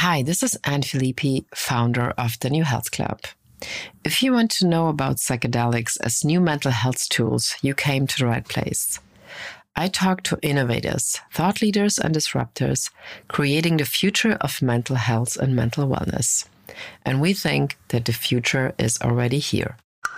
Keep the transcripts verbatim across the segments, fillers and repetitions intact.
Hi, this is Anne Filippi, founder of the New Health Club. If you want to know about psychedelics as new mental health tools, you came to the right place. I talk to innovators, thought leaders, and disruptors, creating the future of mental health and mental wellness. And we think that the future is already here.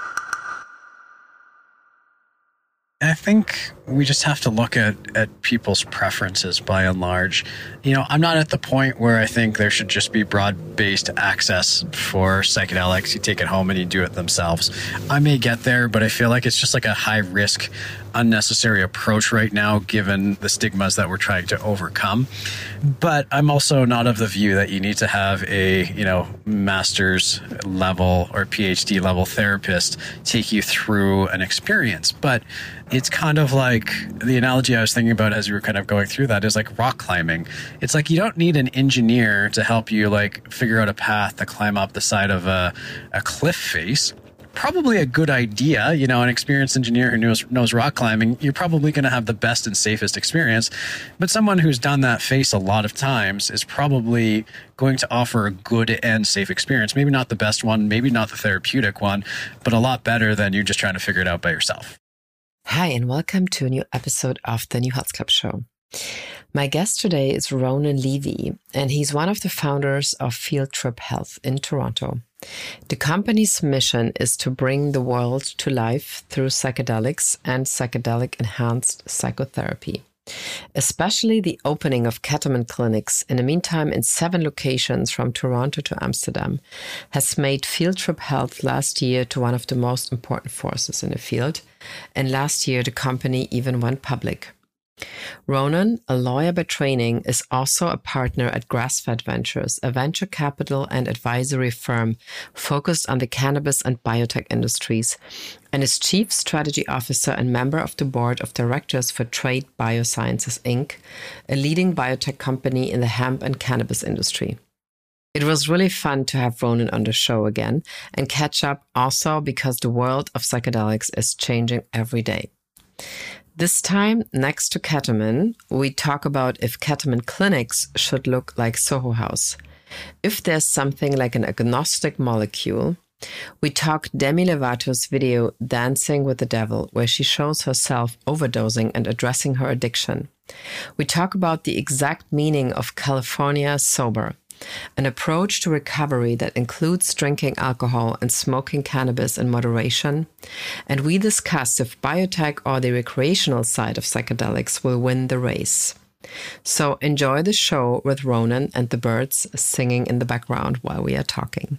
I think we just have to look at, at people's preferences by and large. You know, I'm not at the point where I think there should just be broad-based access for psychedelics. You take it home and you do it themselves. I may get there, but I feel like it's just like a high-risk, unnecessary approach right now, given the stigmas that we're trying to overcome. But I'm also not of the view that you need to have a, you know, master's level or PhD level therapist take you through an experience. But it's kind of like the analogy I was thinking about as we were kind of going through that is like rock climbing. It's like you don't need an engineer to help you like figure out a path to climb up the side of a, a cliff face. Probably a good idea, you know, an experienced engineer who knows knows rock climbing, you're probably going to have the best and safest experience. But someone who's done that face a lot of times is probably going to offer a good and safe experience. Maybe not the best one, maybe not the therapeutic one, but a lot better than you just trying to figure it out by yourself. Hi, and welcome to a new episode of the New Health Club show. My guest today is Ronan Levy, and he's one of the founders of Field Trip Health in Toronto. The company's mission is to bring the world to life through psychedelics and psychedelic-enhanced psychotherapy. Especially the opening of ketamine clinics, in the meantime in seven locations from Toronto to Amsterdam, has made Field Trip Health last year to one of the most important forces in the field. And last year, the company even went public. Ronan, a lawyer by training, is also a partner at Grassfed Ventures, a venture capital and advisory firm focused on the cannabis and biotech industries, and is chief strategy officer and member of the board of directors for Trade Biosciences, Incorporated, a leading biotech company in the hemp and cannabis industry. It was really fun to have Ronan on the show again and catch up also because the world of psychedelics is changing every day. This time, next to ketamine, we talk about if ketamine clinics should look like Soho House. If there's something like an agnostic molecule, we talk Demi Lovato's video Dancing with the Devil, where she shows herself overdosing and addressing her addiction. We talk about the exact meaning of California sober, an approach to recovery that includes drinking alcohol and smoking cannabis in moderation. And we discuss if biotech or the recreational side of psychedelics will win the race. So enjoy the show with Ronan and the birds singing in the background while we are talking.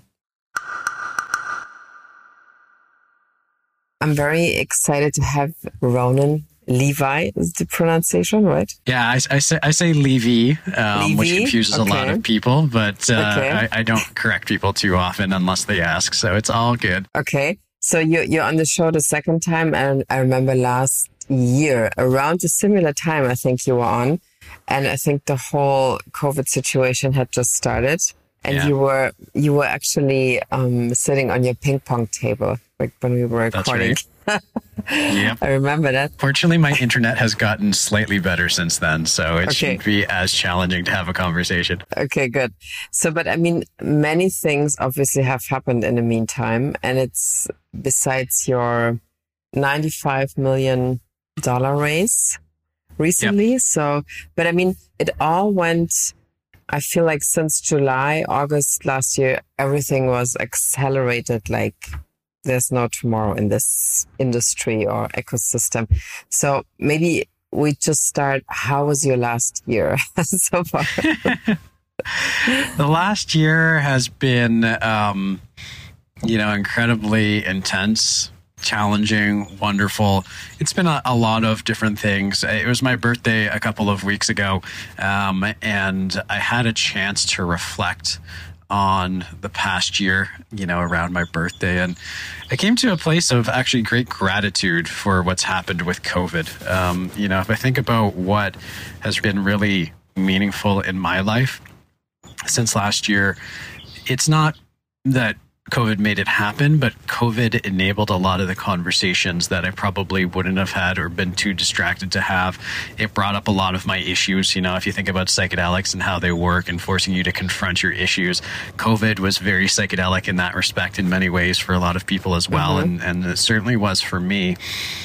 I'm very excited to have Ronan Levi is the pronunciation, right? Yeah, I, I say I say Levy, um, Levy? which confuses Okay. a lot of people, but uh, Okay. I, I don't correct people too often unless they ask, so it's all good. Okay, so you, you're on the show the second time, and I remember last year, around a similar time, I think you were on, and I think the whole COVID situation had just started, and Yeah. you were you were actually um, sitting on your ping pong table, like when we were That's recording. right. Yep. I remember that. Fortunately, my internet has gotten slightly better since then, so it Okay. shouldn't be as challenging to have a conversation. Okay, good. So, but I mean, many things obviously have happened in the meantime, and it's besides your ninety-five million dollars raise recently. Yep. So, but I mean, it all went, I feel like since July, August last year, everything was accelerated like there's no tomorrow in this industry or ecosystem. So maybe we just start, how was your last year so far? The last year has been, um, you know, incredibly intense, challenging, wonderful. It's been a, a lot of different things. It was my birthday a couple of weeks ago, um, and I had a chance to reflect on the past year, you know, around my birthday. And I came to a place of actually great gratitude for what's happened with COVID. Um, you know, if I think about what has been really meaningful in my life since last year, it's not that COVID made it happen, but COVID enabled a lot of the conversations that I probably wouldn't have had or been too distracted to have. It brought up a lot of my issues. You know, if you think about psychedelics and how they work and forcing you to confront your issues, COVID was very psychedelic in that respect in many ways for a lot of people as well. Mm-hmm. And, and it certainly was for me.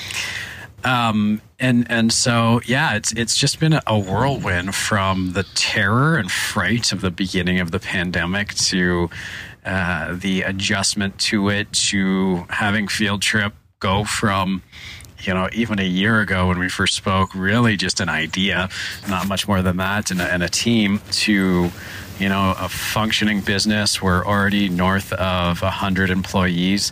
Um, and, and so, yeah, it's, it's just been a whirlwind from the terror and fright of the beginning of the pandemic to, uh, the adjustment to it, to having Field Trip go from, you know, even a year ago when we first spoke, really just an idea, not much more than that, and a, and a team, to, you know, a functioning business. We're already north of a hundred employees.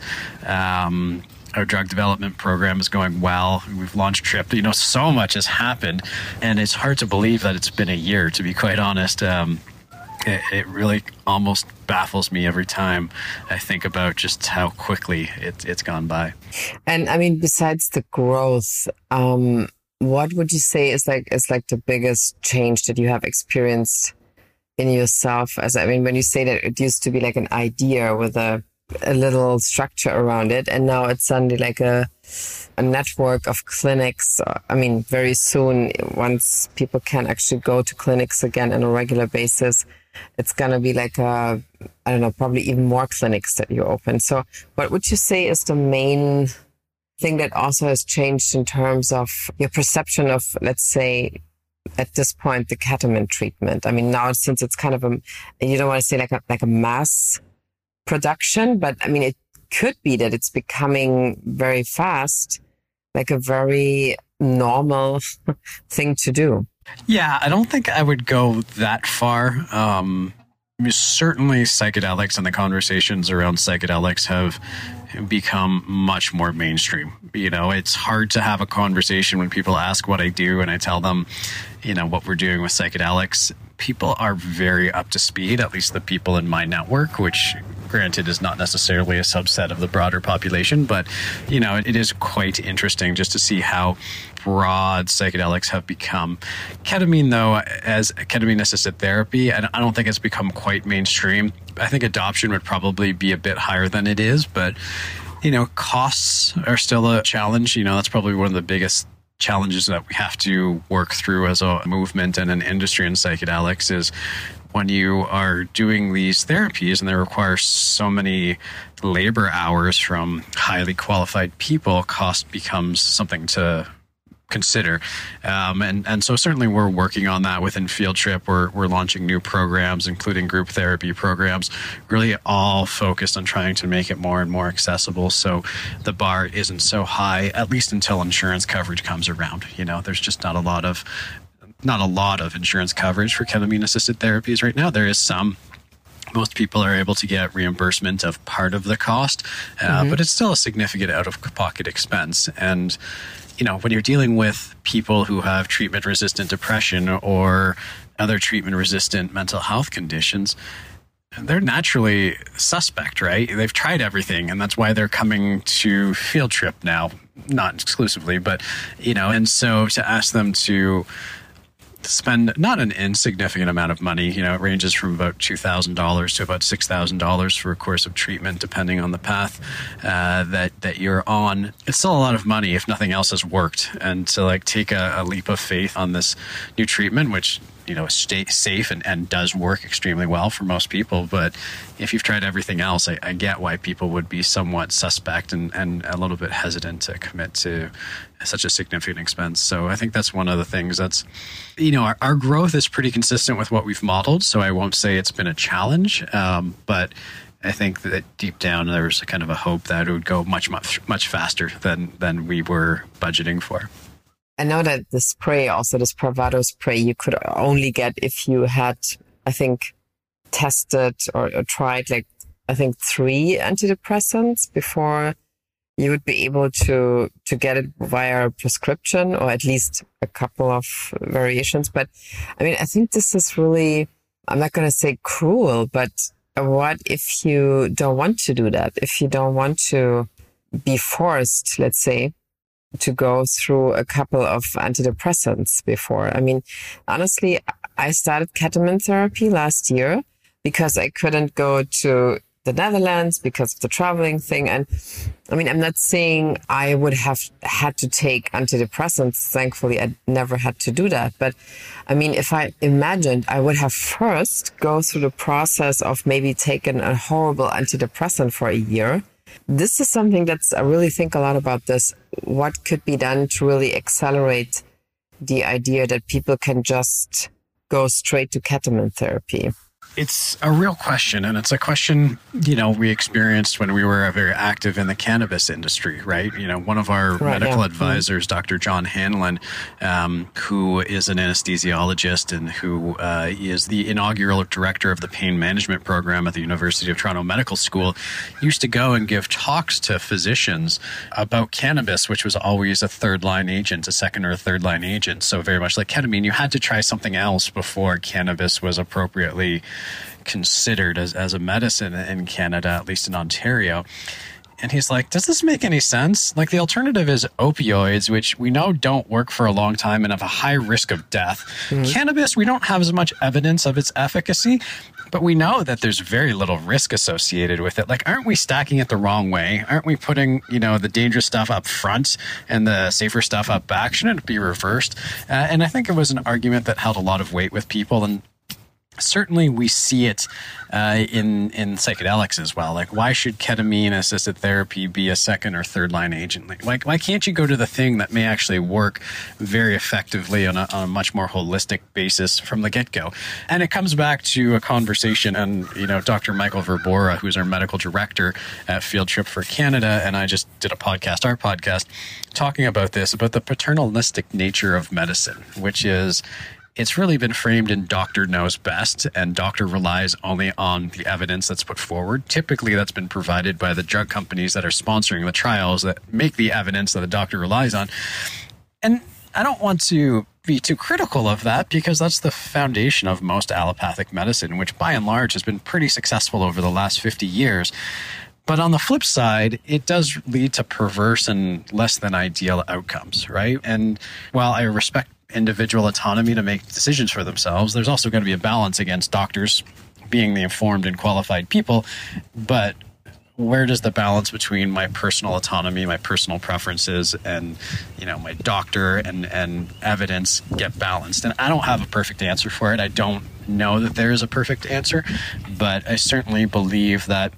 Um, Our drug development program is going well. We've launched Trip. You know, so much has happened, and it's hard to believe that it's been a year, to be quite honest. Um, it, it really almost baffles me every time I think about just how quickly it, it's gone by. And I mean, besides the growth, um, what would you say is like is like the biggest change that you have experienced in yourself? As I mean, when you say that it used to be like an idea with a a little structure around it, and now it's suddenly like a a network of clinics. I mean, very soon, once people can actually go to clinics again on a regular basis, it's going to be like a, I don't know, probably even more clinics that you open. So what would you say is the main thing that also has changed in terms of your perception of, let's say, at this point, the ketamine treatment? I mean, now since it's kind of a, you don't want to say like a, like a mass production, but I mean, it could be that it's becoming very fast, like a very normal thing to do. Yeah, I don't think I would go that far. Um, I mean, certainly psychedelics and the conversations around psychedelics have become much more mainstream. You know, it's hard to have a conversation when people ask what I do and I tell them, you know, what we're doing with psychedelics. People are very up to speed, at least the people in my network, which granted is not necessarily a subset of the broader population. But, you know, it, it is quite interesting just to see how broad psychedelics have become. Ketamine, though, as ketamine-assisted therapy, and I don't think it's become quite mainstream. I think adoption would probably be a bit higher than it is, but, you know, costs are still a challenge. You know, that's probably one of the biggest challenges that we have to work through as a movement and an industry in psychedelics is when you are doing these therapies and they require so many labor hours from highly qualified people, cost becomes something to consider. Um, and, and so certainly we're working on that within Field Trip. We're, we're launching new programs, including group therapy programs, really all focused on trying to make it more and more accessible. So the bar isn't so high, at least until insurance coverage comes around. You know, there's just not a lot of, not a lot of insurance coverage for ketamine assisted therapies right now. There is some. Most people are able to get reimbursement of part of the cost, uh, mm-hmm. but it's still a significant out-of-pocket expense. And, you know, when you're dealing with people who have treatment-resistant depression or other treatment-resistant mental health conditions, they're naturally suspect, right? They've tried everything, and that's why they're coming to Field Trip now, not exclusively, but, you know, and so to ask them to spend not an insignificant amount of money. You know, it ranges from about two thousand dollars to about six thousand dollars for a course of treatment, depending on the path uh, that, that you're on. It's still a lot of money if nothing else has worked. And to like take a, a leap of faith on this new treatment, which, you know, stay safe and, and does work extremely well for most people. But if you've tried everything else, I, I get why people would be somewhat suspect and, and a little bit hesitant to commit to such a significant expense. So I think that's one of the things that's, you know, our, our growth is pretty consistent with what we've modeled. So I won't say it's been a challenge, um, but I think that deep down there was kind of a hope that it would go much, much, much faster than, than we were budgeting for. I know that the spray, also this Spravato spray, you could only get if you had, I think, tested or, or tried like, I think, three antidepressants before you would be able to, to get it via prescription, or at least a couple of variations. But I mean, I think this is really, I'm not going to say cruel, but what if you don't want to do that? If you don't want to be forced, let's say, to go through a couple of antidepressants before. I mean, honestly, I started ketamine therapy last year because I couldn't go to the Netherlands because of the traveling thing. And I mean, I'm not saying I would have had to take antidepressants. Thankfully, I never had to do that. But I mean, if I imagined I would have first go through the process of maybe taking a horrible antidepressant for a year. This is something that's, I really think a lot about this. What could be done to really accelerate the idea that people can just go straight to ketamine therapy? It's a real question, and it's a question, you know, we experienced when we were very active in the cannabis industry, right? You know, one of our right, medical yeah. advisors, mm-hmm. Doctor John Hanlon, um, who is an anesthesiologist and who uh, is the inaugural director of the pain management program at the University of Toronto Medical School, used to go and give talks to physicians about cannabis, which was always a third-line agent, a second or a third-line agent. So very much like ketamine, you had to try something else before cannabis was appropriately considered as, as a medicine in Canada, at least in Ontario. And he's like, does this make any sense? Like, the alternative is opioids, which we know don't work for a long time and have a high risk of death. Mm-hmm. Cannabis, we don't have as much evidence of its efficacy, but we know that there's very little risk associated with it. Like, aren't we stacking it the wrong way? Aren't we putting, you know, the dangerous stuff up front and the safer stuff up back? Shouldn't it be reversed? Uh, and I think it was an argument that held a lot of weight with people. And certainly we see it uh, in in psychedelics as well. Like, why should ketamine-assisted therapy be a second or third-line agent? Like, why, why can't you go to the thing that may actually work very effectively on a, on a much more holistic basis from the get-go? And it comes back to a conversation, and, you know, Doctor Michael Verbora, who's our medical director at Field Trip for Canada, and I just did a podcast, our podcast, talking about this, about the paternalistic nature of medicine, which is, it's really been framed in doctor knows best, and doctor relies only on the evidence that's put forward. Typically, that's been provided by the drug companies that are sponsoring the trials that make the evidence that the doctor relies on. And I don't want to be too critical of that, because that's the foundation of most allopathic medicine, which by and large has been pretty successful over the last fifty years. But on the flip side, it does lead to perverse and less than ideal outcomes, right? And while I respect individual autonomy to make decisions for themselves, there's also going to be a balance against doctors being the informed and qualified people. But where does the balance between my personal autonomy, my personal preferences, and, you know, my doctor and, and evidence get balanced? And I don't have a perfect answer for it. I don't know that there is a perfect answer, but I certainly believe that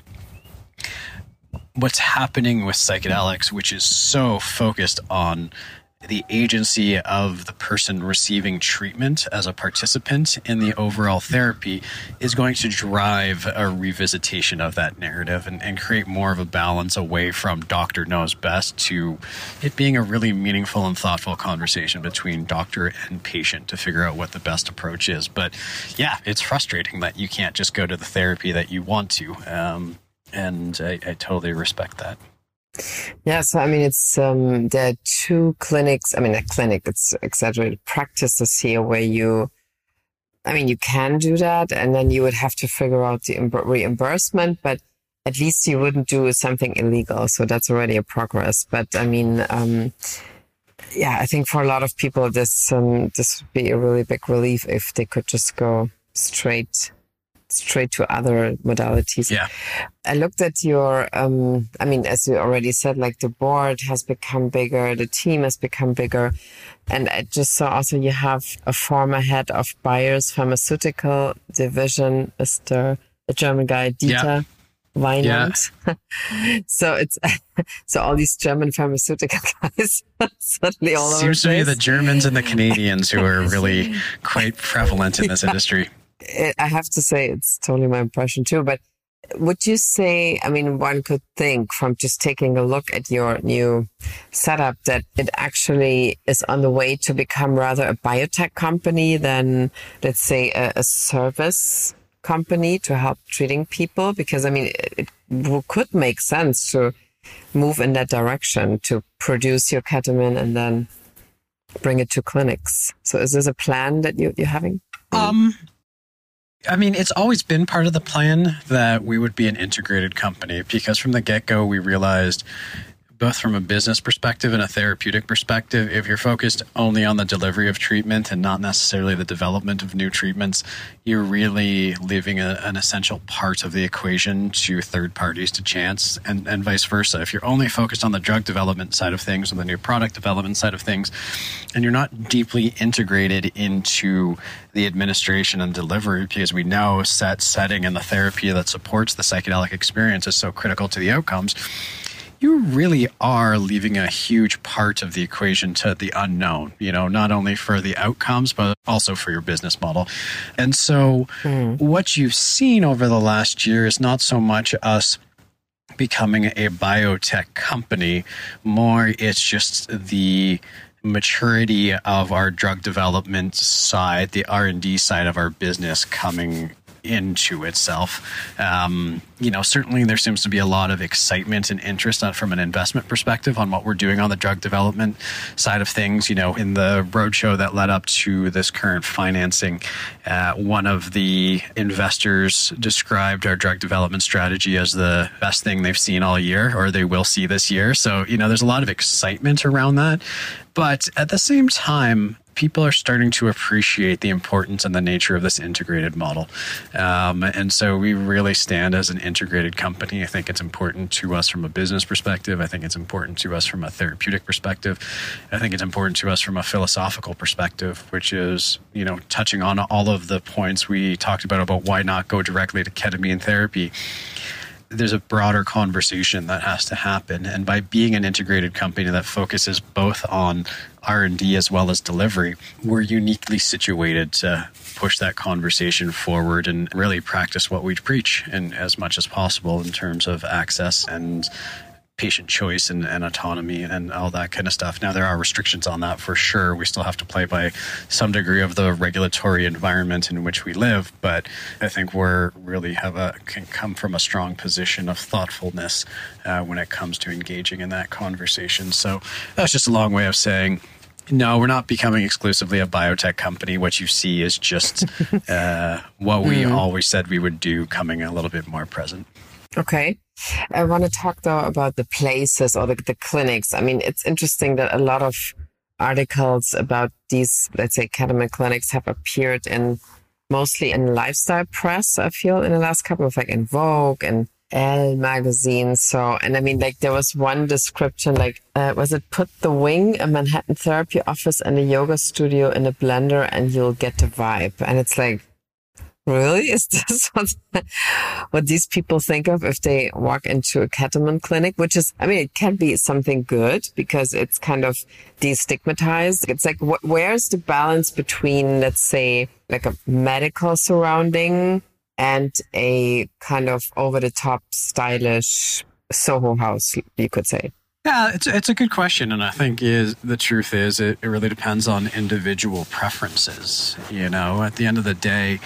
what's happening with psychedelics, which is so focused on the agency of the person receiving treatment as a participant in the overall therapy, is going to drive a revisitation of that narrative and, and create more of a balance away from doctor knows best to it being a really meaningful and thoughtful conversation between doctor and patient to figure out what the best approach is. But yeah, it's frustrating that you can't just go to the therapy that you want to. Um, and I, I totally respect that. Yeah, so I mean, it's um, there are two clinics. I mean, a clinic, it's exaggerated practices here where you, I mean, you can do that, and then you would have to figure out the reimbursement, but at least you wouldn't do something illegal. So that's already a progress. But I mean, um, yeah, I think for a lot of people, this um, this would be a really big relief if they could just go straight. straight to other modalities. Yeah. I looked at your, um, I mean, as you already said, like the board has become bigger, the team has become bigger. And I just saw also you have a former head of Bayer's pharmaceutical division, Mister a German guy, Dieter yeah. Weinand. Yeah. so it's, so all these German pharmaceutical guys suddenly all over. Seems to be the Germans and the Canadians who are really quite prevalent in this yeah. industry. I have to say it's totally my impression too, but would you say, I mean, one could think from just taking a look at your new setup that it actually is on the way to become rather a biotech company than, let's say, a, a service company to help treating people? Because, I mean, it, it could make sense to move in that direction, to produce your ketamine and then bring it to clinics. So is this a plan that you, you're having? Um... I mean, it's always been part of the plan that we would be an integrated company, because from the get-go, we realized both from a business perspective and a therapeutic perspective, if you're focused only on the delivery of treatment and not necessarily the development of new treatments, you're really leaving a, an essential part of the equation to third parties, to chance, and, and vice versa. If you're only focused on the drug development side of things or the new product development side of things, and you're not deeply integrated into the administration and delivery, because we know set setting and the therapy that supports the psychedelic experience is so critical to the outcomes, you really are leaving a huge part of the equation to the unknown, you know, not only for the outcomes, but also for your business model. And so mm. what you've seen over the last year is not so much us becoming a biotech company, more it's just the maturity of our drug development side, the R and D side of our business coming into itself. Um, you know, certainly there seems to be a lot of excitement and interest on, from an investment perspective on what we're doing on the drug development side of things. You know, in the roadshow that led up to this current financing, uh, one of the investors described our drug development strategy as the best thing they've seen all year, or they will see this year. So, you know, there's a lot of excitement around that. But at the same time, people are starting to appreciate the importance and the nature of this integrated model. Um, and so we really stand as an integrated company. I think it's important to us from a business perspective. I think it's important to us from a therapeutic perspective. I think it's important to us from a philosophical perspective, which is, you know, touching on all of the points we talked about, about why not go directly to ketamine therapy. There's a broader conversation that has to happen. And by being an integrated company that focuses both on R and D as well as delivery, we're uniquely situated to push that conversation forward and really practice what we preach in as much as possible in terms of access and patient choice and, and autonomy and all that kind of stuff. Now, there are restrictions on that for sure. We still have to play by some degree of the regulatory environment in which we live, but I think we're really have a can come from a strong position of thoughtfulness uh, when it comes to engaging in that conversation. So that's just a long way of saying, no, we're not becoming exclusively a biotech company. What you see is just uh, what we mm. always said we would do, coming a little bit more present. Okay. I want to talk, though, about the places or the, the clinics. I mean, it's interesting that a lot of articles about these, let's say, ketamine clinics have appeared in mostly in lifestyle press, I feel, in the last couple of, like, in Vogue and Elle magazine. So, and I mean, like, there was one description, like, uh, was it put the wing, a Manhattan therapy office and a yoga studio in a blender and you'll get the vibe. And it's like, really? Is this what, what these people think of if they walk into a ketamine clinic? Which is, I mean, it can be something good because it's kind of destigmatized. It's like, wh- where's the balance between, let's say, like a medical surrounding and a kind of over-the-top stylish Soho house, you could say? Yeah, it's it's a good question, and I think is the truth is it, it really depends on individual preferences. You know, at the end of the day,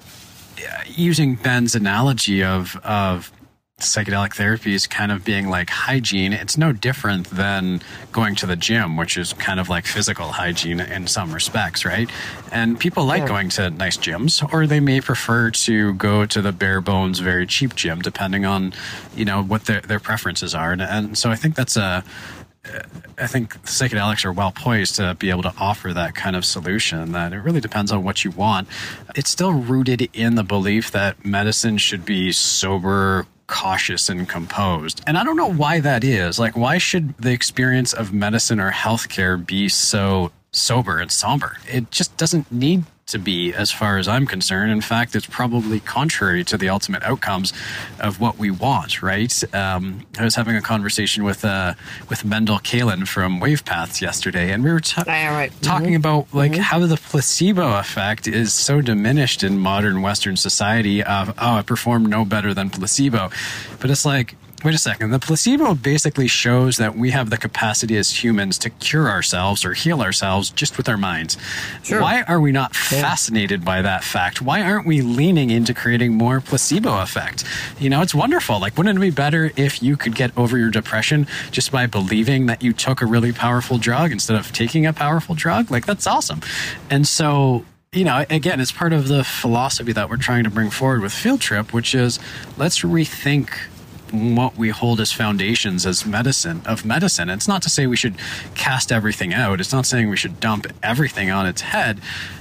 using Ben's analogy of of psychedelic therapy is kind of being like hygiene, it's no different than going to the gym, which is kind of like physical hygiene in some respects, right? And people like yeah. going to nice gyms, or they may prefer to go to the bare bones, very cheap gym, depending on, you know, what their, their preferences are. And, and so I think that's a I think psychedelics are well poised to be able to offer that kind of solution, that it really depends on what you want. It's still rooted in the belief that medicine should be sober, cautious, and composed. And I don't know why that is. Like, why should the experience of medicine or healthcare be so sober and somber? It just doesn't need to be, as far as I'm concerned. In fact, it's probably contrary to the ultimate outcomes of what we want, right? Um, I was having a conversation with uh, with Mendel Kaelin from WavePaths yesterday, and we were ta- yeah, right. talking mm-hmm. about like mm-hmm. how the placebo effect is so diminished in modern Western society of, oh, I performed no better than placebo. But it's like, wait a second. The placebo basically shows that we have the capacity as humans to cure ourselves or heal ourselves just with our minds. Sure. Why are we not yeah. fascinated by that fact? Why aren't we leaning into creating more placebo effect? You know, it's wonderful. Like, wouldn't it be better if you could get over your depression just by believing that you took a really powerful drug instead of taking a powerful drug? Like, that's awesome. And so, you know, again, it's part of the philosophy that we're trying to bring forward with Field Trip, which is let's rethink what we hold as foundations as medicine of medicine. And it's not to say we should cast everything out. It's not saying we should dump everything on its head.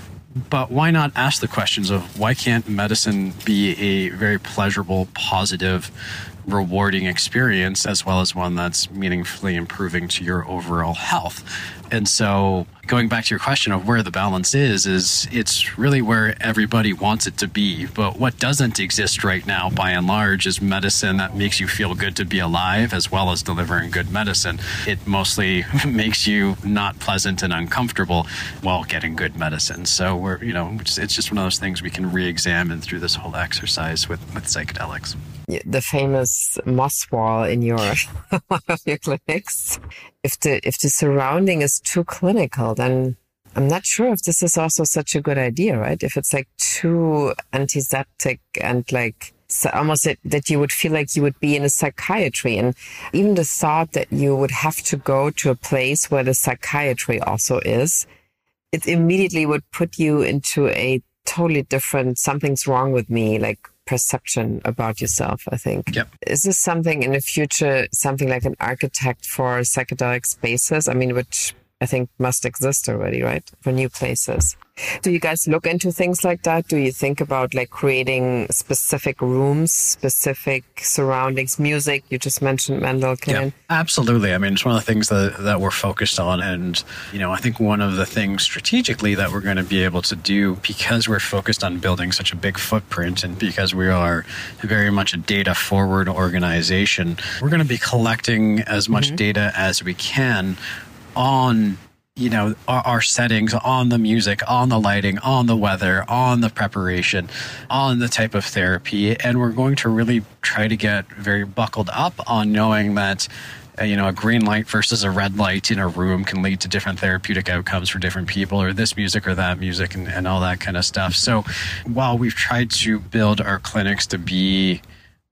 But why not ask the questions of why can't medicine be a very pleasurable, positive, rewarding experience, as well as one that's meaningfully improving to your overall health? And so going back to your question of where the balance is, is it's really where everybody wants it to be. But what doesn't exist right now, by and large, is medicine that makes you feel good to be alive, as well as delivering good medicine. It mostly makes you not pleasant and uncomfortable while getting good medicine. So we're, you know, it's, it's just one of those things we can re-examine through this whole exercise with, with psychedelics. The famous moss wall in your one of your clinics. If the if the surrounding is too clinical, then I'm not sure if this is also such a good idea, right? If it's like too antiseptic and like so almost it, that you would feel like you would be in a psychiatry, and even the thought that you would have to go to a place where the psychiatry also is, it immediately would put you into a totally different something's wrong with me, like perception about yourself, I think. Yep. Is this something in the future, something like an architect for psychedelic spaces? I mean, which I think must exist already, right? For new places. Do you guys look into things like that? Do you think about like creating specific rooms, specific surroundings, music? You just mentioned Mendel. Yeah, absolutely. I mean, it's one of the things that, that we're focused on. And, you know, I think one of the things strategically that we're going to be able to do, because we're focused on building such a big footprint and because we are very much a data forward organization, we're going to be collecting as much mm-hmm. data as we can on, you know, our, our settings, on the music, on the lighting, on the weather, on the preparation, on the type of therapy. And we're going to really try to get very buckled up on knowing that, uh, you know, a green light versus a red light in a room can lead to different therapeutic outcomes for different people, or this music or that music, and, and all that kind of stuff. So while we've tried to build our clinics to be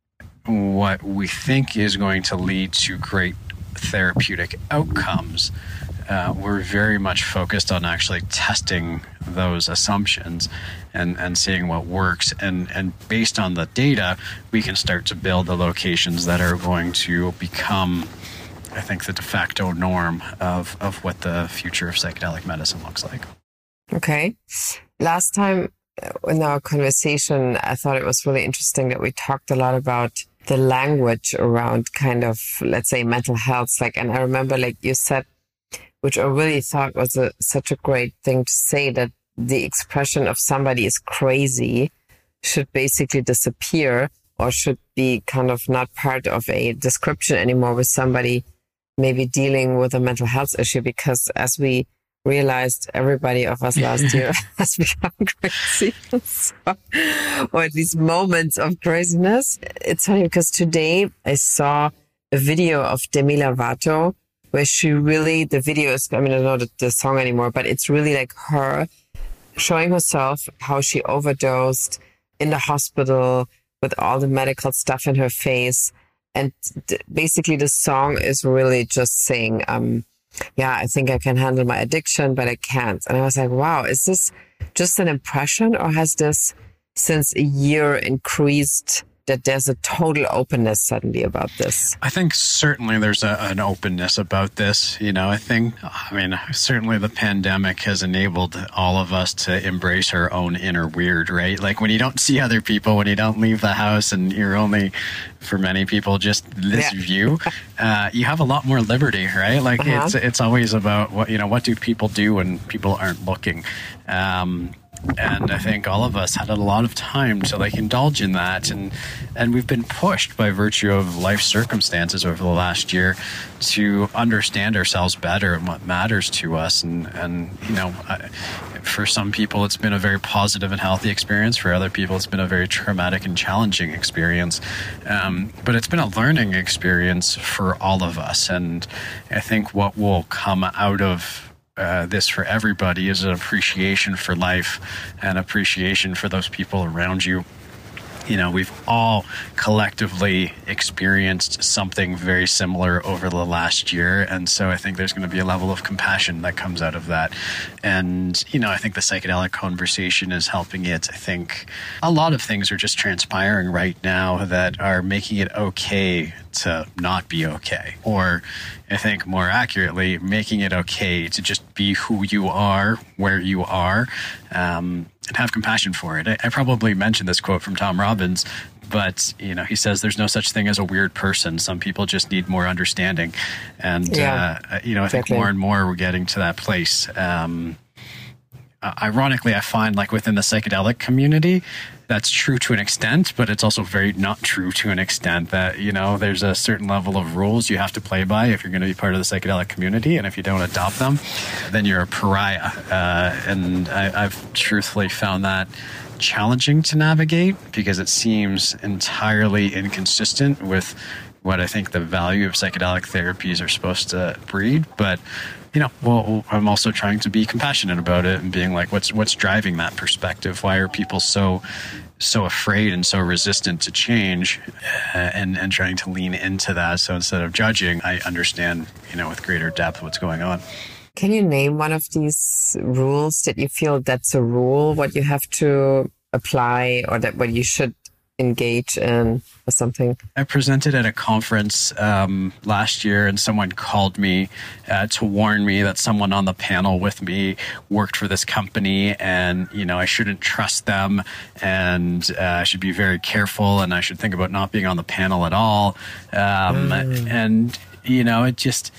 what we think is going to lead to great therapeutic outcomes, uh, we're very much focused on actually testing those assumptions and, and seeing what works. And, and based on the data, we can start to build the locations that are going to become, I think, the de facto norm of, of what the future of psychedelic medicine looks like. Okay. Last time in our conversation, I thought it was really interesting that we talked a lot about the language around kind of, let's say, mental health. Like, and I remember, like you said, which I really thought was a, such a great thing to say, that the expression of somebody is crazy should basically disappear, or should be kind of not part of a description anymore with somebody maybe dealing with a mental health issue, because as we realized, everybody of us last year has become crazy. So, or at least moments of craziness. It's funny because today I saw a video of Demi Lovato where she really, the video is, I mean, I don't know the, the song anymore, but it's really like her showing herself how she overdosed in the hospital with all the medical stuff in her face. And th- basically the song is really just saying, um, yeah, I think I can handle my addiction, but I can't. And I was like, wow, is this just an impression, or has this since a year increased that there's a total openness suddenly about this? I think certainly there's a, an openness about this. You know, I think, I mean, certainly the pandemic has enabled all of us to embrace our own inner weird, right? Like when you don't see other people, when you don't leave the house and you're only, for many people, just this yeah. view, uh, you have a lot more liberty, right? Like uh-huh. it's it's always about what, you know, what do people do when people aren't looking? Um, And I think all of us had a lot of time to like indulge in that. And, and we've been pushed by virtue of life circumstances over the last year to understand ourselves better and what matters to us. And, and you know, I, for some people, it's been a very positive and healthy experience. For other people, it's been a very traumatic and challenging experience. Um, but it's been a learning experience for all of us. And I think what will come out of Uh, this for everybody is an appreciation for life and appreciation for those people around you. you know, we've all collectively experienced something very similar over the last year. And so I think there's going to be a level of compassion that comes out of that. And, you know, I think the psychedelic conversation is helping it. I think a lot of things are just transpiring right now that are making it okay to not be okay. Or I think more accurately, making it okay to just be who you are, where you are, um, and have compassion for it. I, I probably mentioned this quote from Tom Robbins, but, you know, he says there's no such thing as a weird person. Some people just need more understanding. And, yeah, uh, you know, I exactly. think more and more we're getting to that place. Um, uh, ironically, I find like within the psychedelic community, that's true to an extent, but it's also very not true to an extent that, you know, there's a certain level of rules you have to play by if you're going to be part of the psychedelic community. And if you don't adopt them, then you're a pariah. Uh, and I, I've truthfully found that challenging to navigate because it seems entirely inconsistent with what I think the value of psychedelic therapies are supposed to breed. But, you know, well, I'm also trying to be compassionate about it and being like, what's what's driving that perspective? Why are people so so afraid and so resistant to change, uh, and and trying to lean into that? So instead of judging, I understand, you know, with greater depth what's going on. Can you name one of these rules that you feel that's a rule, what you have to apply or that what you should engage in or something? I presented at a conference um, last year and someone called me uh, to warn me that someone on the panel with me worked for this company and, you know, I shouldn't trust them and uh, I should be very careful and I should think about not being on the panel at all. Um, mm. And, you know, it just...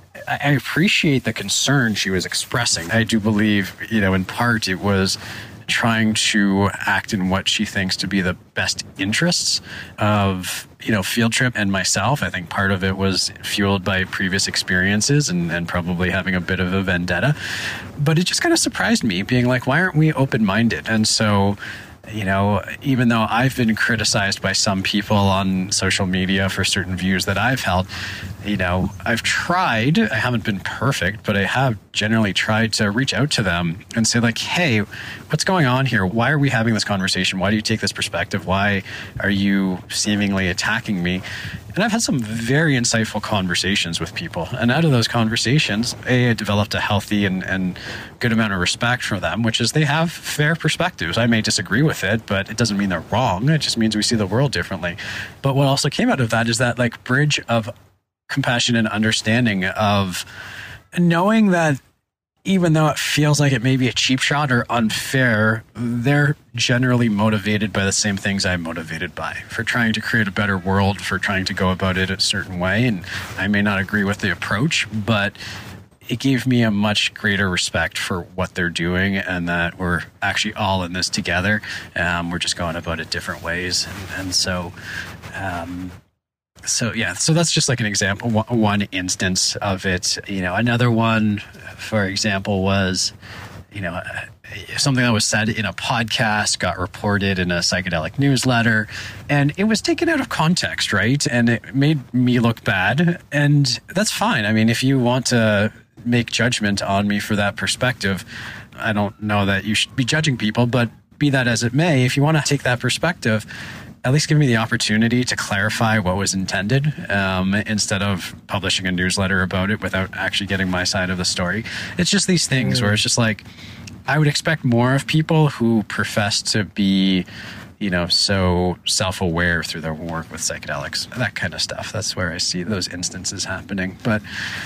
I appreciate the concern she was expressing. I do believe, you know, in part it was trying to act in what she thinks to be the best interests of, you know, Field Trip and myself. I think part of it was fueled by previous experiences and, and probably having a bit of a vendetta. But it just kind of surprised me being like, why aren't we open-minded? And so, you know, even though I've been criticized by some people on social media for certain views that I've held, you know, I've tried, I haven't been perfect, but I have generally tried to reach out to them and say like, hey, what's going on here? Why are we having this conversation? Why do you take this perspective? Why are you seemingly attacking me? And I've had some very insightful conversations with people. And out of those conversations, A, I developed a healthy and, and good amount of respect for them, which is they have fair perspectives. I may disagree with it, but it doesn't mean they're wrong. It just means we see the world differently. But what also came out of that is that like bridge of compassion and understanding of knowing that even though it feels like it may be a cheap shot or unfair, they're generally motivated by the same things I'm motivated by, for trying to create a better world, for trying to go about it a certain way. And I may not agree with the approach, but it gave me a much greater respect for what they're doing and that we're actually all in this together. Um, we're just going about it different ways. And, and so... Um, So, yeah, so that's just like an example, one instance of it. You know, another one, for example, was, you know, something that was said in a podcast got reported in a psychedelic newsletter, and it was taken out of context, right? And it made me look bad, and that's fine. I mean, if you want to make judgment on me for that perspective, I don't know that you should be judging people, but be that as it may, if you want to take that perspective, at least give me the opportunity to clarify what was intended, um, instead of publishing a newsletter about it without actually getting my side of the story. It's just these things mm. where it's just like, I would expect more of people who profess to be, you know, so self-aware through their work with psychedelics, that kind of stuff. That's where I see those instances happening. But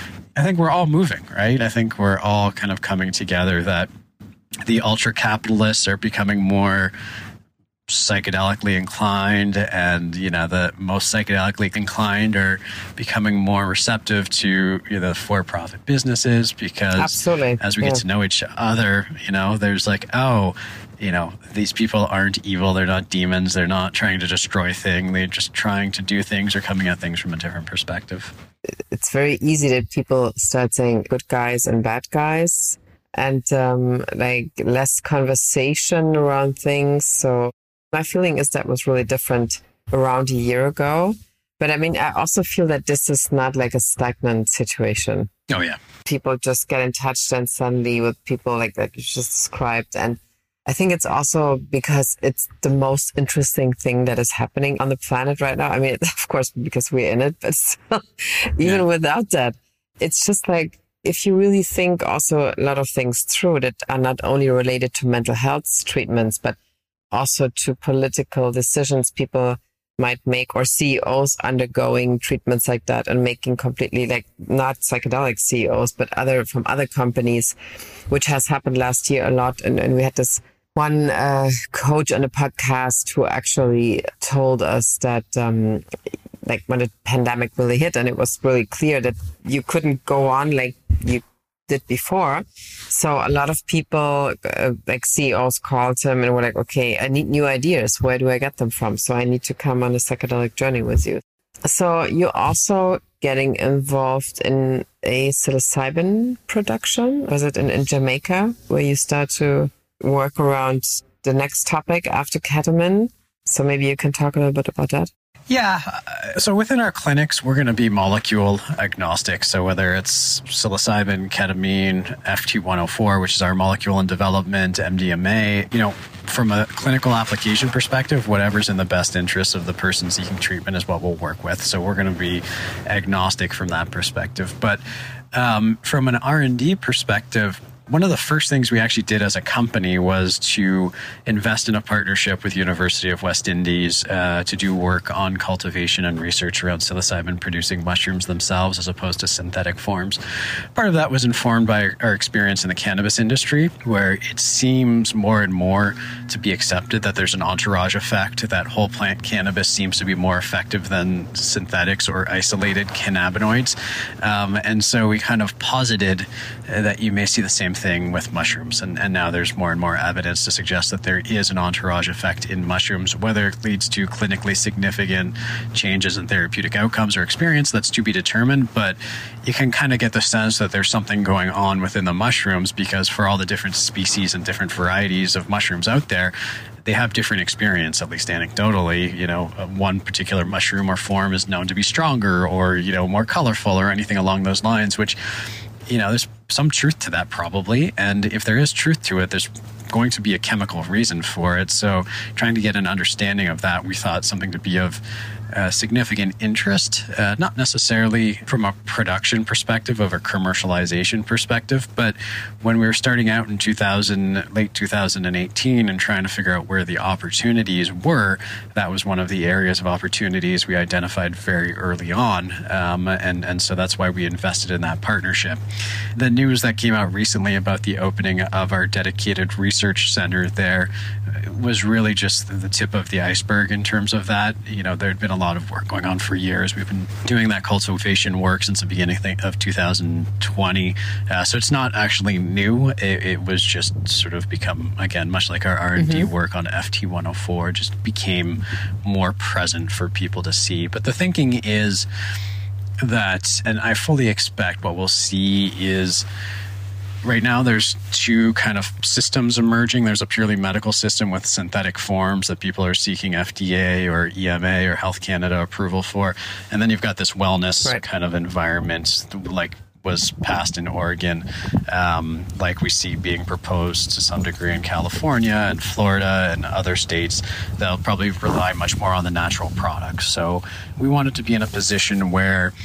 I think we're all moving, right? I think we're all kind of coming together that the ultra-capitalists are becoming more psychedelically inclined, and you know the most psychedelically inclined are becoming more receptive to, you know, the for-profit businesses, because Absolutely. as we yeah. get to know each other, you know, there's like, oh, you know, these people aren't evil, they're not demons, they're not trying to destroy things, they're just trying to do things or coming at things from a different perspective. It's very easy that people start saying good guys and bad guys, and um, like less conversation around things. So my feeling is that was really different around a year ago. But I mean, I also feel that this is not like a stagnant situation. Oh, yeah. People just get in touch then suddenly with people like that you just described. And I think it's also because it's the most interesting thing that is happening on the planet right now. I mean, of course, because we're in it, but still, even yeah. without that, it's just like, if you really think also a lot of things through that are not only related to mental health treatments, but also to political decisions people might make, or C E Os undergoing treatments like that and making completely, like, not psychedelic C E Os, but other from other companies, which has happened last year a lot. And, and we had this one uh, coach on a podcast who actually told us that um, like when the pandemic really hit and it was really clear that you couldn't go on like you did before. So a lot of people, uh, like C E Os, called him and were like, okay, I need new ideas. Where do I get them from? So I need to come on a psychedelic journey with you. So you're also getting involved in a psilocybin production. Was it in, in Jamaica where you start to work around the next topic after ketamine? So maybe you can talk a little bit about that. Yeah. So within our clinics, we're going to be molecule agnostic. So whether it's psilocybin, ketamine, F T one oh four, which is our molecule in development, M D M A, you know, from a clinical application perspective, whatever's in the best interest of the person seeking treatment is what we'll work with. So we're going to be agnostic from that perspective. But um, from an R and D perspective, one of the first things we actually did as a company was to invest in a partnership with University of West Indies uh, to do work on cultivation and research around psilocybin producing mushrooms themselves as opposed to synthetic forms. Part of that was informed by our experience in the cannabis industry, where it seems more and more to be accepted that there's an entourage effect, that whole plant cannabis seems to be more effective than synthetics or isolated cannabinoids. Um, and so we kind of posited that you may see the same thing with mushrooms. And, and now there's more and more evidence to suggest that there is an entourage effect in mushrooms. Whether it leads to clinically significant changes in therapeutic outcomes or experience, that's to be determined. But you can kind of get the sense that there's something going on within the mushrooms, because for all the different species and different varieties of mushrooms out there, they have different experience, at least anecdotally. You know, one particular mushroom or form is known to be stronger or, you know, more colorful or anything along those lines, which, you know, there's some truth to that probably. And if there is truth to it, there's going to be a chemical reason for it. So trying to get an understanding of that, we thought something to be of uh, significant interest, uh, not necessarily from a production perspective, of a commercialization perspective, but when we were starting out in two thousand, late two thousand eighteen and trying to figure out where the opportunities were, that was one of the areas of opportunities we identified very early on. Um, and, and so that's why we invested in that partnership. The news that came out recently about the opening of our dedicated research center there was really just the tip of the iceberg in terms of that. You know, there'd been a lot of work going on for years. We've been doing that cultivation work since the beginning of two thousand twenty. Uh, so it's not actually new. It, it was just sort of become, again, much like our R and D mm-hmm. work on F T one oh four, just became more present for people to see. But the thinking is that, and I fully expect what we'll see is, right now, there's two kind of systems emerging. There's a purely medical system with synthetic forms that people are seeking F D A or E M A or Health Canada approval for. And then you've got this wellness right. kind of environment, like was passed in Oregon, um, like we see being proposed to some degree in California and Florida and other states. They'll probably rely much more on the natural products. So we wanted to be in a position where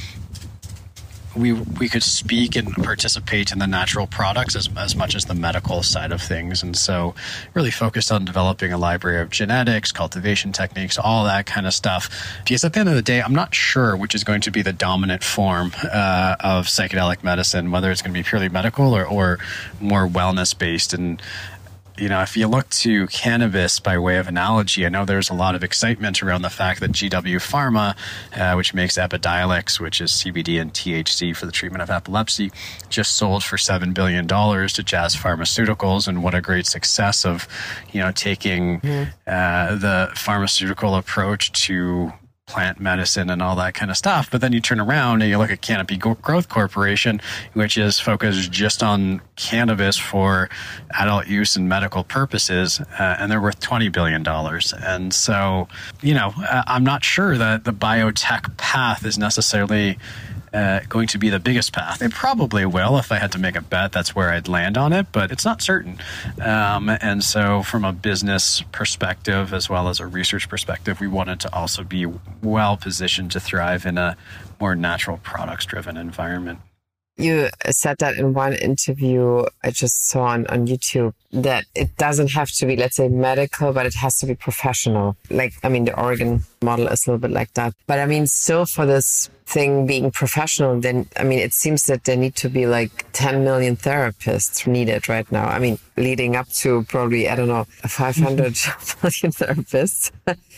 we we could speak and participate in the natural products as, as much as the medical side of things. And so really focused on developing a library of genetics, cultivation techniques, all that kind of stuff. Because at the end of the day, I'm not sure which is going to be the dominant form uh, of psychedelic medicine, whether it's going to be purely medical or, or more wellness-based. And you know, if you look to cannabis by way of analogy, I know there's a lot of excitement around the fact that G W Pharma, uh, which makes Epidiolex, which is C B D and T H C for the treatment of epilepsy, just sold for seven billion dollars to Jazz Pharmaceuticals. And what a great success of, you know, taking mm-hmm. uh, the pharmaceutical approach to plant medicine and all that kind of stuff. But then you turn around and you look at Canopy Growth Corporation, which is focused just on cannabis for adult use and medical purposes, uh, and they're worth twenty billion dollars. And so, you know, I'm not sure that the biotech path is necessarily uh, going to be the biggest path. It probably will. If I had to make a bet, that's where I'd land on it, but it's not certain. Um, and so from a business perspective, as well as a research perspective, we wanted to also be well positioned to thrive in a more natural products-driven environment. You said that in one interview I just saw on, on YouTube, that it doesn't have to be, let's say, medical, but it has to be professional. Like, I mean, the Oregon model is a little bit like that. But I mean, still for this thing being professional, then, I mean, it seems that there need to be like ten million therapists needed right now. I mean, leading up to probably, I don't know, five hundred million therapists.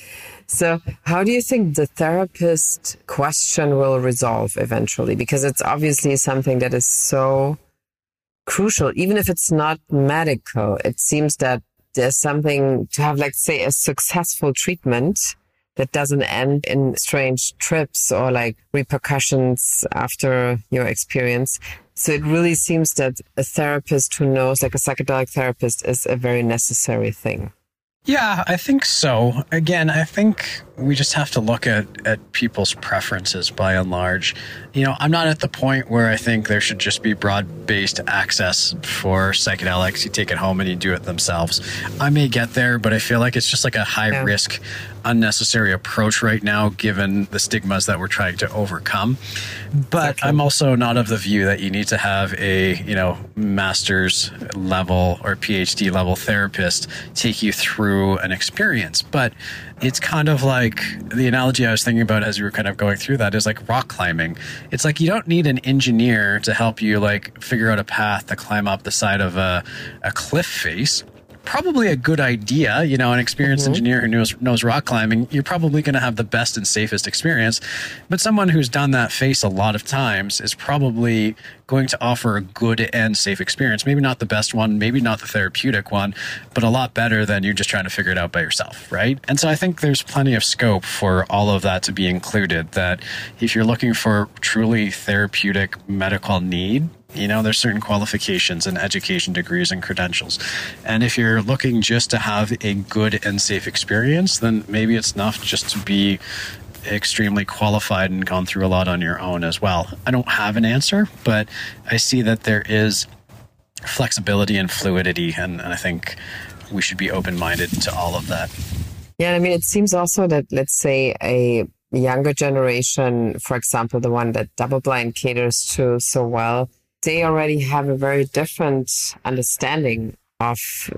So how do you think the therapist question will resolve eventually? Because it's obviously something that is so crucial, even if it's not medical. It seems that there's something to have, like, say, a successful treatment that doesn't end in strange trips or like repercussions after your experience. So it really seems that a therapist who knows, like a psychedelic therapist, is a very necessary thing. Yeah, I think so. Again, I think we just have to look at, at people's preferences by and large. You know, I'm not at the point where I think there should just be broad-based access for psychedelics. You take it home and you do it themselves. I may get there, but I feel like it's just like a high-risk, yeah. unnecessary approach right now, given the stigmas that we're trying to overcome. But exactly. I'm also not of the view that you need to have a, you know, master's level or PhD level therapist take you through an experience. But it's kind of like the analogy I was thinking about as we were kind of going through that is like rock climbing. It's like you don't need an engineer to help you like figure out a path to climb up the side of a, a cliff face. Probably a good idea, you know, an experienced mm-hmm. engineer who knows knows rock climbing, you're probably going to have the best and safest experience. But someone who's done that face a lot of times is probably going to offer a good and safe experience. Maybe not the best one, maybe not the therapeutic one, but a lot better than you just trying to figure it out by yourself, right? And so I think there's plenty of scope for all of that to be included, that if you're looking for truly therapeutic medical need, you know, there's certain qualifications and education degrees and credentials. And if you're looking just to have a good and safe experience, then maybe it's enough just to be extremely qualified and gone through a lot on your own as well. I don't have an answer, but I see that there is flexibility and fluidity, and, and I think we should be open-minded to all of that. Yeah, I mean, it seems also that, let's say, a younger generation, for example, the one that Double Blind caters to so well, they already have a very different understanding of,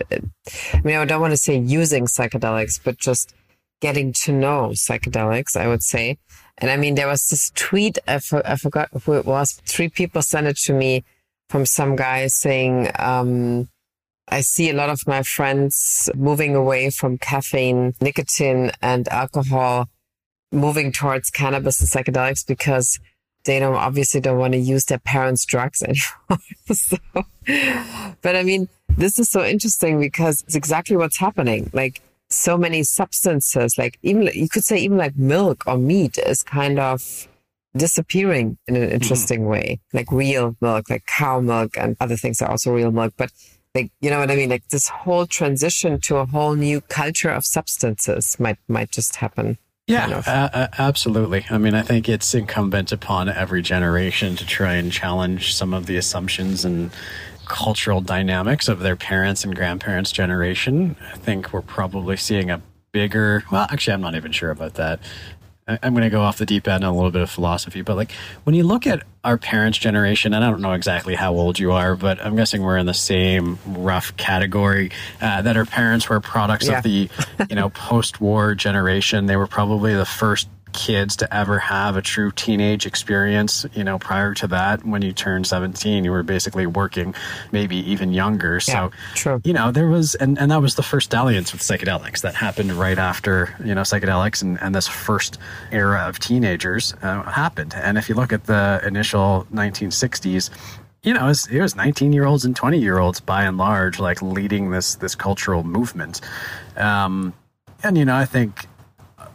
I mean, I don't want to say using psychedelics, but just getting to know psychedelics, I would say. And I mean, there was this tweet, I, for, I forgot who it was. Three people sent it to me from some guy saying, um, I see a lot of my friends moving away from caffeine, nicotine, and alcohol, moving towards cannabis and psychedelics because they don't obviously don't want to use their parents' drugs anymore. so, but I mean, this is so interesting because it's exactly what's happening. Like so many substances, like even you could say even like milk or meat is kind of disappearing in an interesting mm-hmm. way. Like real milk, like cow milk, and other things are also real milk. But like, you know what I mean? Like this whole transition to a whole new culture of substances might might just happen. Yeah, kind of. uh, absolutely. I mean, I think it's incumbent upon every generation to try and challenge some of the assumptions and cultural dynamics of their parents' and grandparents' generation. I think we're probably seeing a bigger, well, actually, I'm not even sure about that. I'm going to go off the deep end on a little bit of philosophy, but like when you look at our parents' generation, and I don't know exactly how old you are, but I'm guessing we're in the same rough category, uh, that our parents were products yeah. of the, you know, post-war generation. They were probably the first kids to ever have a true teenage experience. You know, prior to that, when you turned seventeen, you were basically working, maybe even younger. So, yeah, true. you know, there was, and, and that was the first dalliance with psychedelics that happened right after, you know, psychedelics and, and this first era of teenagers uh, happened. And if you look at the initial nineteen sixties, you know, it was, it was nineteen-year-olds and twenty-year-olds by and large, like leading this this cultural movement. Um, and, you know, I think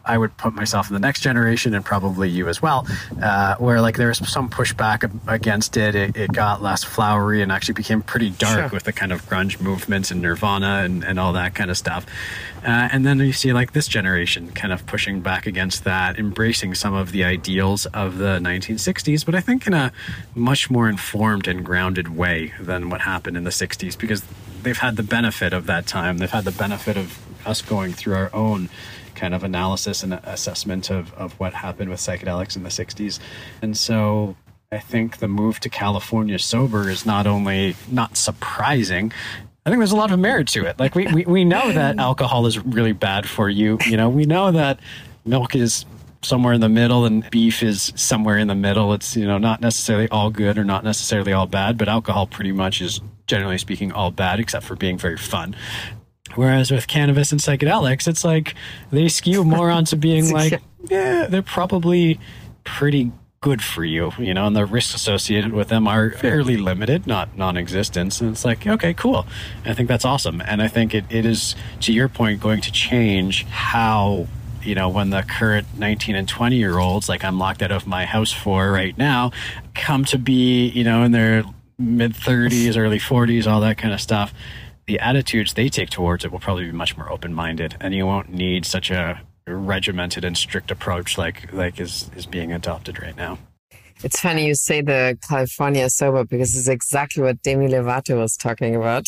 I would put myself in the next generation and probably you as well, uh, where like there was some pushback against it. it. It got less flowery and actually became pretty dark Sure. with the kind of grunge movements and Nirvana and, and all that kind of stuff. Uh, and then you see like this generation kind of pushing back against that, embracing some of the ideals of the nineteen sixties, but I think in a much more informed and grounded way than what happened in the sixties, because they've had the benefit of that time. They've had the benefit of us going through our own kind of analysis and assessment of, of what happened with psychedelics in the sixties. And so I think the move to California sober is not only not surprising, I think there's a lot of merit to it. Like we, we, we know that alcohol is really bad for you. You know, we know that milk is somewhere in the middle and beef is somewhere in the middle. It's, you know, not necessarily all good or not necessarily all bad, but alcohol pretty much is, generally speaking, all bad except for being very fun. Whereas with cannabis and psychedelics, it's like they skew more onto being like, yeah, they're probably pretty good for you, you know, and the risks associated with them are fairly limited, not non-existent. And it's like, okay, cool. I think that's awesome. And I think it, it is, to your point, going to change how, you know, when the current nineteen and twenty year olds, like I'm locked out of my house for right now, come to be, you know, in their mid thirties, early forties, all that kind of stuff, the attitudes they take towards it will probably be much more open-minded, and you won't need such a regimented and strict approach like like is is being adopted right now. It's funny you say the California sober, because it's exactly what Demi Lovato was talking about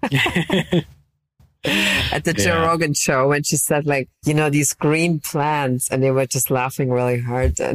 at the Joe Yeah. Rogan show, when she said, like, you know, these green plants, and they were just laughing really hard. And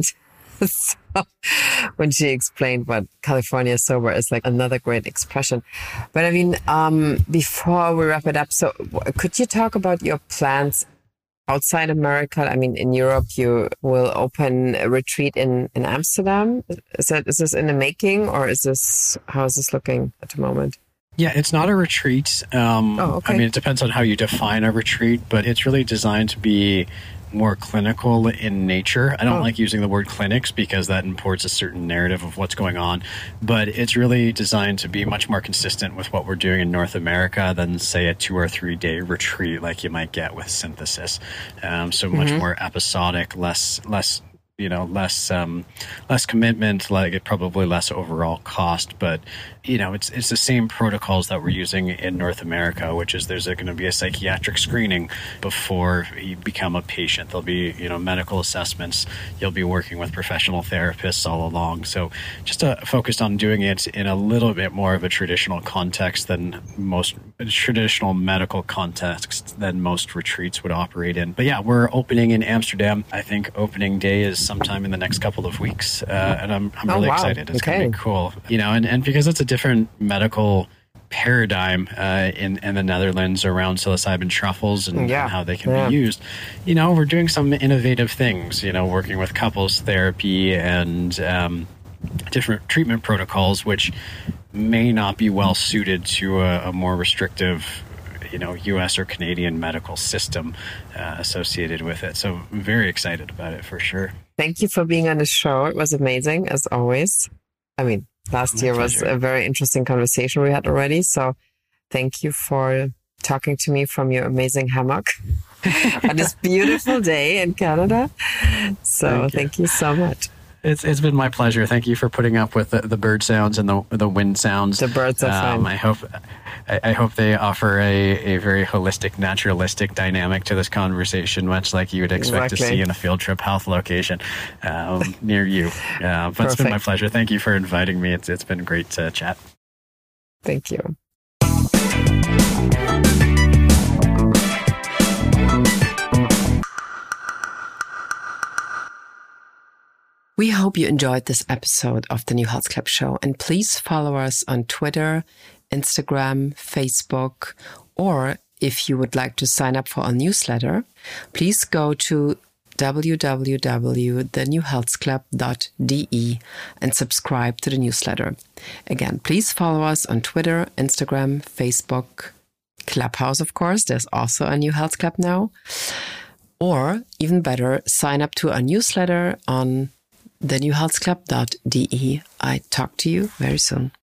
so when she explained what California sober is, like, another great expression. But I mean, um, before we wrap it up, so w- could you talk about your plans outside America? I mean, in Europe, you will open a retreat in, in Amsterdam. Is that, is this in the making, or is this, how is this looking at the moment? Yeah, it's not a retreat. Um, Oh, okay. I mean, it depends on how you define a retreat, but it's really designed to be more clinical in nature. I don't Oh. like using the word clinics because that imports a certain narrative of what's going on, but it's really designed to be much more consistent with what we're doing in North America than, say, a two or three day retreat like you might get with Synthesis. Um, so much Mhm. more episodic, less less you know, less um, less commitment, like it probably less overall cost. But you know, it's it's the same protocols that we're using in North America, which is there's going to be a psychiatric screening before you become a patient. There'll be, you know, medical assessments. You'll be working with professional therapists all along. So just uh, focused on doing it in a little bit more of a traditional context than most traditional medical context than most retreats would operate in. But yeah, we're opening in Amsterdam. I think opening day is sometime in the next couple of weeks, uh, and I'm I'm Oh, really wow. excited. It's Okay. going to be cool, you know, and, and because it's a different medical paradigm uh, in in the Netherlands around psilocybin truffles and, Yeah. and how they can Yeah. be used. You know, we're doing some innovative things. You know, working with couples therapy and um, different treatment protocols, which may not be well suited to a, a more restrictive, you know, U S or Canadian medical system uh, associated with it. So I'm very excited about it for sure. Thank you for being on the show. It was amazing, as always. I mean, last My year was pleasure. a very interesting conversation we had already. So thank you for talking to me from your amazing hammock on this beautiful day in Canada. So Thank you. thank you so much. It's it's been my pleasure. Thank you for putting up with the, the bird sounds and the the wind sounds. The birds are Um, fine. I hope I, I hope they offer a, a very holistic, naturalistic dynamic to this conversation, much like you would expect to Exactly. see in a field trip health location um, near you. Uh, but it's been my Perfect. pleasure. Thank you for inviting me. It's it's been great to chat. Thank you. We hope you enjoyed this episode of the New Health Club Show, and please follow us on Twitter, Instagram, Facebook, or if you would like to sign up for our newsletter, please go to w w w dot the new health club dot d e and subscribe to the newsletter. Again, please follow us on Twitter, Instagram, Facebook, Clubhouse, of course. There's also a New Health Club now. Or even better, sign up to our newsletter on the new health club dot d e. I talk to you very soon.